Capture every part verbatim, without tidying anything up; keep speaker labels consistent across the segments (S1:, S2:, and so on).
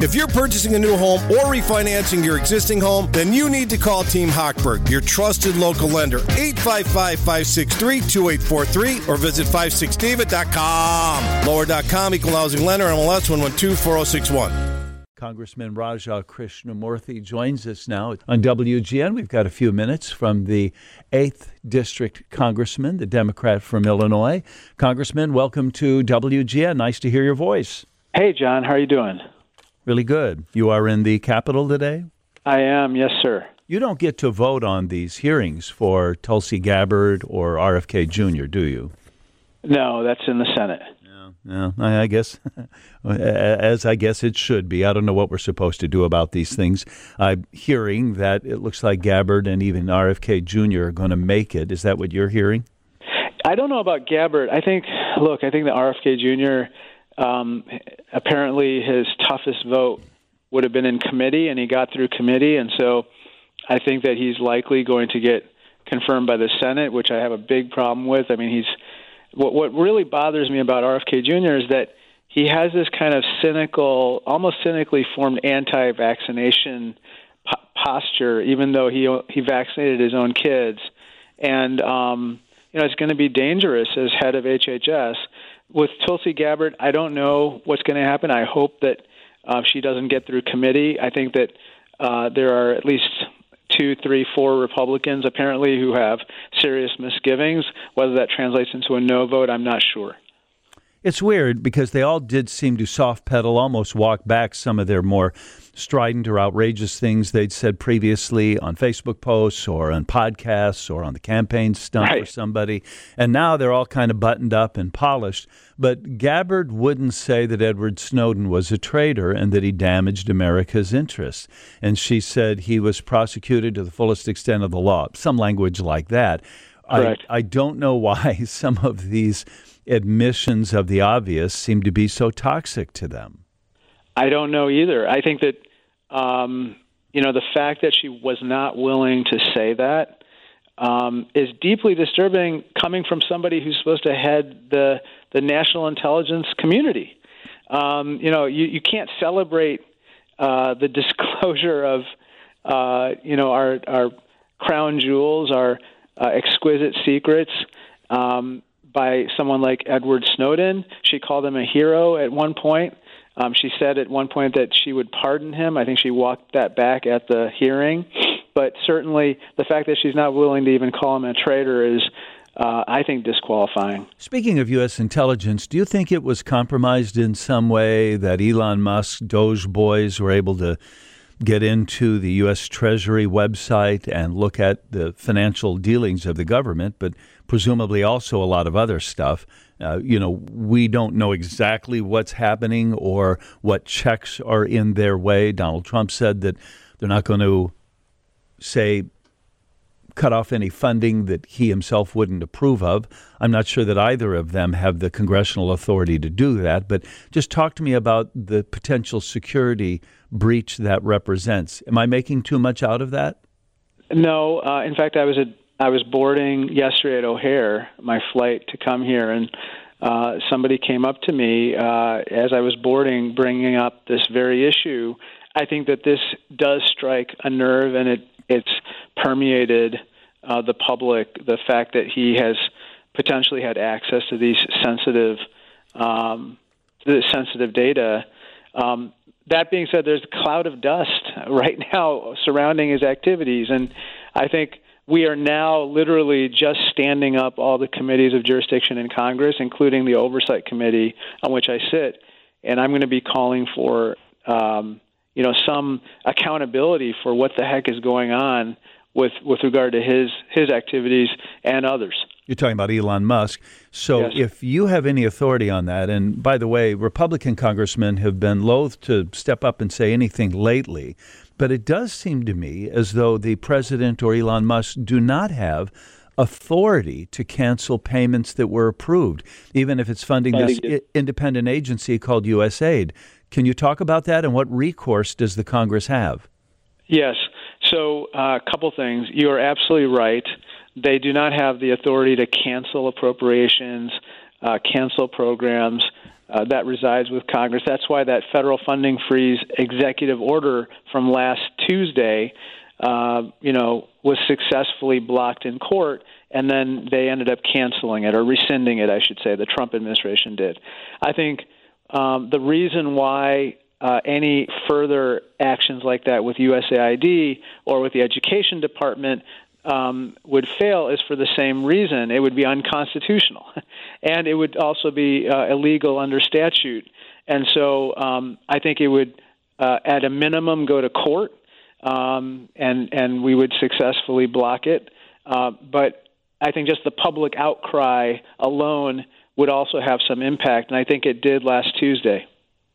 S1: If you're purchasing a new home or refinancing your existing home, then you need to call Team Hochberg, your trusted local lender. eight five five, five six three, two eight four three or visit five six david dot com. Lower dot com, equal housing lender, M L S one one two four zero six one.
S2: Congressman Raja Krishnamurthy joins us now on W G N. We've got a few minutes from the eighth District Congressman, the Democrat from Illinois. Congressman, welcome to W G N. Nice to hear your voice.
S3: Hey, John. How are you doing?
S2: Really good. You are in the Capitol today?
S3: I am, yes, sir.
S2: You don't get to vote on these hearings for Tulsi Gabbard or R F K Junior, do you?
S3: No, that's in the Senate.
S2: Yeah, I guess, as I guess it should be. I don't know what we're supposed to do about these things. I'm hearing that it looks like Gabbard and even R F K Junior are going to make it. Is that what you're hearing?
S3: I don't know about Gabbard. I think, look, I think that R F K Junior, um, apparently his toughest vote would have been in committee, and he got through committee. And so I think that he's likely going to get confirmed by the Senate, which I have a big problem with. I mean, he's What what really bothers me about R F K Junior is that he has this kind of cynical, almost cynically formed anti-vaccination po- posture, even though he he vaccinated his own kids. And, um, you know, it's going to be dangerous as head of H H S. With Tulsi Gabbard, I don't know what's going to happen. I hope that uh, she doesn't get through committee. I think that uh, there are at least two, three, four Republicans apparently who have serious misgivings. Whether that translates into a no vote, I'm not sure.
S2: It's weird because they all did seem to soft pedal, almost walk back some of their more strident or outrageous things they'd said previously on Facebook posts or on podcasts or on the campaign stump
S3: right.
S2: for somebody. And now they're all kind of buttoned up and polished. But Gabbard wouldn't say that Edward Snowden was a traitor and that he damaged America's interests. And she said he was prosecuted to the fullest extent of the law, some language like that. I, I don't know why some of these admissions of the obvious seem to be so toxic to them.
S3: I don't know either. I think that, um, you know, the fact that she was not willing to say that um, is deeply disturbing coming from somebody who's supposed to head the, the national intelligence community. Um, you know, you, you can't celebrate uh, the disclosure of, uh, you know, our, our crown jewels, our uh, exquisite secrets, um, by someone like Edward Snowden. She called him a hero at one point. Um, she said at one point that she would pardon him. I think she walked that back at the hearing. But certainly the fact that she's not willing to even call him a traitor is, uh, I think, disqualifying.
S2: Speaking of U S intelligence, do you think it was compromised in some way that Elon Musk, Doge boys were able to get into the U S Treasury website and look at the financial dealings of the government, but presumably also a lot of other stuff? Uh, you know, we don't know exactly what's happening or what checks are in their way. Donald Trump said that they're not going to, say, cut off any funding that he himself wouldn't approve of. I'm not sure that either of them have the congressional authority to do that, but just talk to me about the potential security breach that represents. Am I making too much out of that?
S3: No. Uh, in fact, I was at, I was boarding yesterday at O'Hare, my flight to come here, and uh, somebody came up to me uh, as I was boarding, bringing up this very issue. I think that this does strike a nerve, and it it's permeated uh, the public, the fact that he has potentially had access to these sensitive um, this sensitive data. Um, that being said, there's a cloud of dust right now surrounding his activities, and I think we are now literally just standing up all the committees of jurisdiction in Congress, including the Oversight Committee on which I sit, and I'm going to be calling for um, you know, some accountability for what the heck is going on with with regard to his his activities and others.
S2: You're talking about Elon Musk. So
S3: yes.
S2: If you have any authority on that, and by the way, Republican congressmen have been loath to step up and say anything lately, but it does seem to me as though the president or Elon Musk do not have authority to cancel payments that were approved, even if it's funding this I- independent agency called U S A I D. Can you talk about that, and what recourse does the Congress have?
S3: Yes. So uh, a couple things. You are absolutely right. They do not have the authority to cancel appropriations, uh, cancel programs, uh, that resides with Congress. That's why that federal funding freeze executive order from last Tuesday, uh, you know, was successfully blocked in court, and then they ended up canceling it or rescinding it, I should say. The Trump administration did. I think um, the reason why uh, any further actions like that with U S A I D or with the Education Department um, would fail is for the same reason. It would be unconstitutional, and it would also be uh, illegal under statute. And so um, I think it would, uh, at a minimum, go to court, um, and, and we would successfully block it. Uh, but I think just the public outcry alone would also have some impact, and I think it did last Tuesday.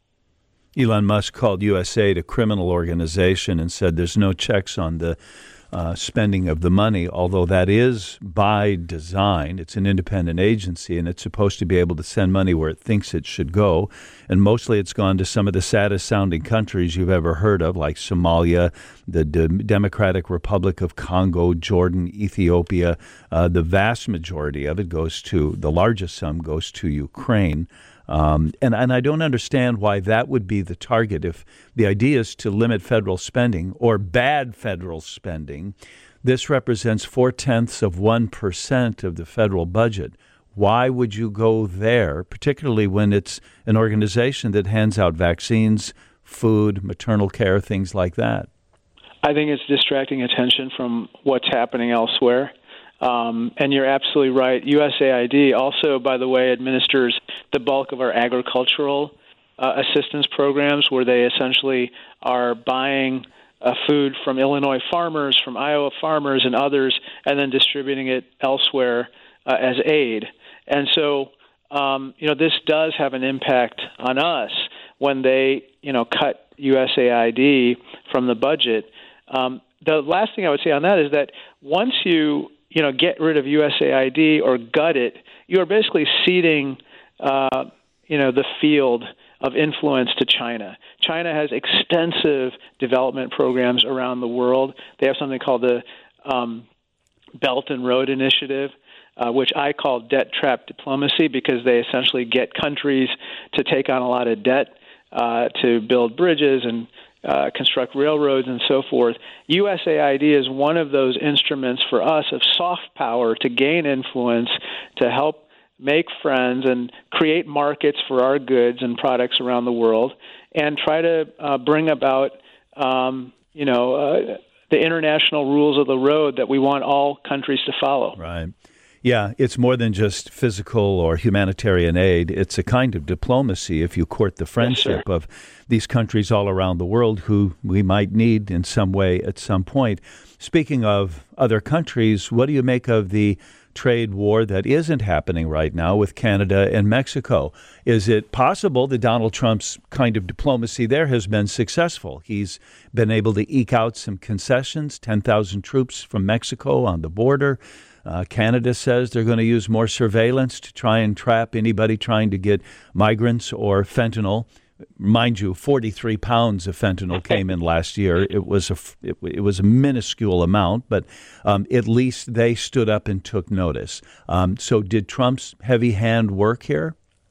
S2: Elon Musk called U S A I D a criminal organization and said there's no checks on the uh, spending of the money, although that is by design. It's an independent agency, and it's supposed to be able to send money where it thinks it should go. And mostly it's gone to some of the saddest-sounding countries you've ever heard of, like Somalia, the D- Democratic Republic of Congo, Jordan, Ethiopia. Uh, the vast majority of it goes to, the largest sum goes to Ukraine. Um, and, and I don't understand why that would be the target. If the idea is to limit federal spending or bad federal spending, this represents four-tenths of one percent of the federal budget. Why would you go there, particularly when it's an organization that hands out vaccines, food, maternal care, things like that?
S3: I think it's distracting attention from what's happening elsewhere. Um, and you're absolutely right. U S A I D also, by the way, administers the bulk of our agricultural uh, assistance programs, where they essentially are buying uh, food from Illinois farmers, from Iowa farmers, and others, and then distributing it elsewhere uh, as aid. And so, um, you know, this does have an impact on us when they, you know, cut U S A I D from the budget. Um, the last thing I would say on that is that once you you know, get rid of U S A I D or gut it, you are basically ceding, uh, you know, the field of influence to China. China has extensive development programs around the world. They have something called the um, Belt and Road Initiative, uh, which I call debt trap diplomacy, because they essentially get countries to take on a lot of debt uh, to build bridges and Uh, construct railroads and so forth. U S A I D is one of those instruments for us of soft power to gain influence, to help make friends and create markets for our goods and products around the world, and try to uh, bring about, um, you know, uh, the international rules of the road that we want all countries to follow.
S2: Right. Yeah, it's more than just physical or humanitarian aid. It's a kind of diplomacy if you court the friendship
S3: yes,
S2: of these countries all around the world who we might need in some way at some point. Speaking of other countries, what do you make of the trade war that isn't happening right now with Canada and Mexico? Is it possible that Donald Trump's kind of diplomacy there has been successful? He's been able to eke out some concessions, ten thousand troops from Mexico on the border. Uh, Canada says they're going to use more surveillance to try and trap anybody trying to get migrants or fentanyl. Mind you, forty-three pounds of fentanyl came in last year. It was a it, it was a minuscule amount, but um, at least they stood up and took notice. Um, so, did Trump's heavy hand work here?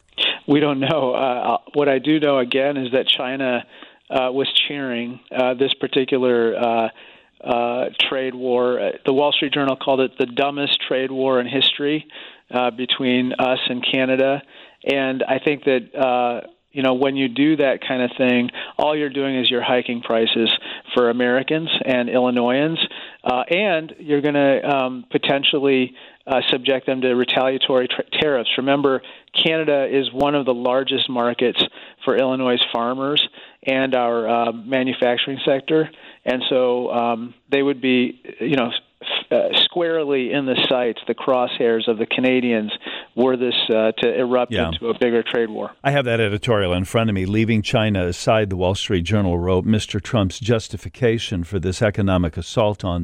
S3: We don't know. Uh, what I do know, again, is that China uh, was cheering uh, this particular Uh, Uh, trade war. The Wall Street Journal called it the dumbest trade war in history uh, between us and Canada. And I think that, uh, you know, when you do that kind of thing, all you're doing is you're hiking prices for Americans and Illinoisans, uh, and you're going to um, potentially uh, subject them to retaliatory tra- tariffs. Remember, Canada is one of the largest markets for Illinois farmers and our uh, manufacturing sector. And so um, they would be, you know, uh, squarely in the sights, the crosshairs of the Canadians, were this uh, to erupt yeah. into a bigger trade war.
S2: I have that editorial in front of me. Leaving China aside, the Wall Street Journal wrote, Mister Trump's justification for this economic assault on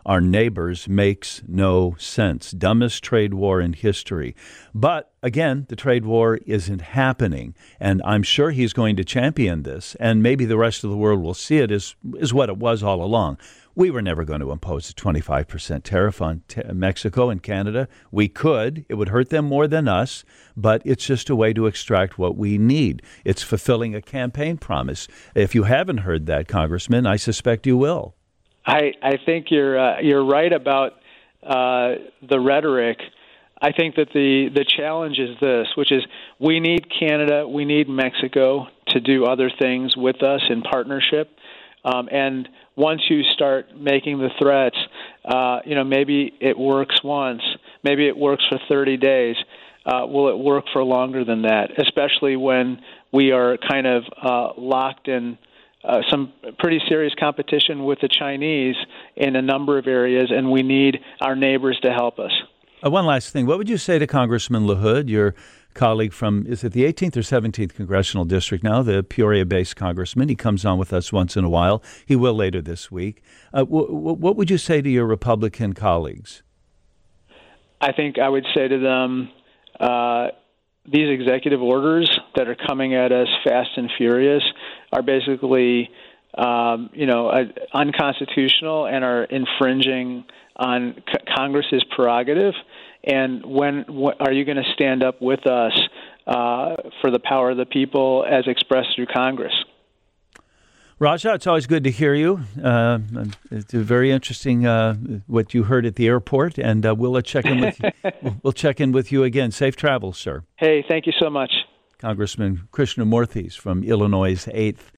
S2: our neighbors makes no sense. Dumbest trade war in history. But again, the trade war isn't happening, and I'm sure he's going to champion this, and maybe the rest of the world will see it as, as what it was all along. We were never going to impose a twenty-five percent tariff on t- Mexico and Canada. We could. It would hurt them more than us, but it's just a way to extract what we need. It's fulfilling a campaign promise. If you haven't heard that, Congressman, I suspect you will.
S3: I, I think you're uh, you're right about uh, the rhetoric. I think that the, the challenge is this, which is we need Canada, we need Mexico to do other things with us in partnership. Um, and once you start making the threats, uh, you know, maybe it works once, maybe it works for thirty days. Uh, will it work for longer than that, especially when we are kind of uh, locked in uh, some pretty serious competition with the Chinese in a number of areas, and we need our neighbors to help us.
S2: Uh, one last thing. What would you say to Congressman LaHood, your colleague from, is it the eighteenth or seventeenth Congressional District now, the Peoria-based congressman? He comes on with us once in a while. He will later this week. Uh, w- w- what would you say to your Republican colleagues?
S3: I think I would say to them, uh, these executive orders that are coming at us fast and furious are basically, um, you know, uh, unconstitutional and are infringing on c- Congress's prerogative. And when, when are you going to stand up with us uh, for the power of the people as expressed through Congress?
S2: Raja, it's always good to hear you. Uh, it's very interesting uh, what you heard at the airport, and uh, we'll check in with you. We'll check in with you again. Safe travels, sir.
S3: Hey, thank you so much.
S2: Congressman Krishnamurthy from Illinois' eighth